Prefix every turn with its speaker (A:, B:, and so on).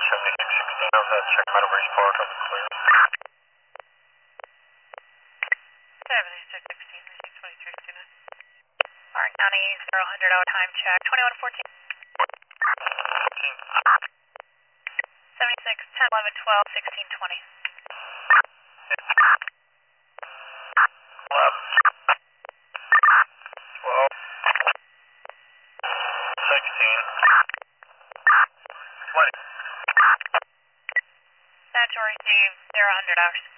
A: 7616, over that check Meadowbridge Park, I'm clear.
B: 7616, 2369. Orange County, 0 hour time check, 2114. 76, 10, 11, 12, 16, 20.
A: 11, 12, 16, 20.
B: That to receive 0 hours.